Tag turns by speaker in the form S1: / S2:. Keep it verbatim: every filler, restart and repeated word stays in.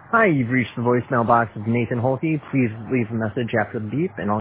S1: Hi, you've reached the voicemail box of Nathan Holke. Please leave a message after the beep, and I'll